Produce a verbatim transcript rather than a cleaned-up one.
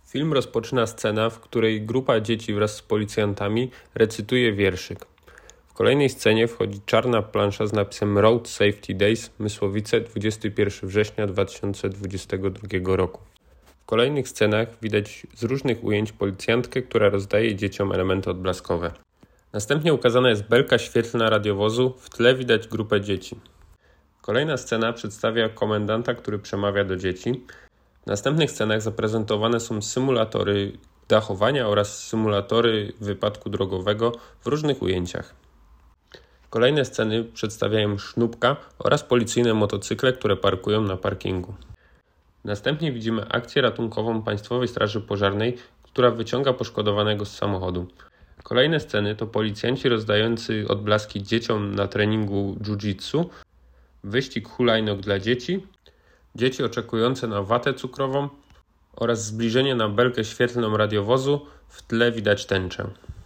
Film rozpoczyna scena, w której grupa dzieci wraz z policjantami recytuje wierszyk. W kolejnej scenie wchodzi czarna plansza z napisem Road Safety Days, Mysłowice, dwudziestego pierwszego września dwa tysiące dwudziestego drugiego roku. W kolejnych scenach widać z różnych ujęć policjantkę, która rozdaje dzieciom elementy odblaskowe. Następnie ukazana jest belka świetlna radiowozu, w tle widać grupę dzieci. Kolejna scena przedstawia komendanta, który przemawia do dzieci. W następnych scenach zaprezentowane są symulatory dachowania oraz symulatory wypadku drogowego w różnych ujęciach. Kolejne sceny przedstawiają sznupka oraz policyjne motocykle, które parkują na parkingu. Następnie widzimy akcję ratunkową Państwowej Straży Pożarnej, która wyciąga poszkodowanego z samochodu. Kolejne sceny to policjanci rozdający odblaski dzieciom na treningu jiu-jitsu, wyścig hulajnóg dla dzieci, dzieci oczekujące na watę cukrową oraz zbliżenie na belkę świetlną radiowozu, w tle widać tęczę.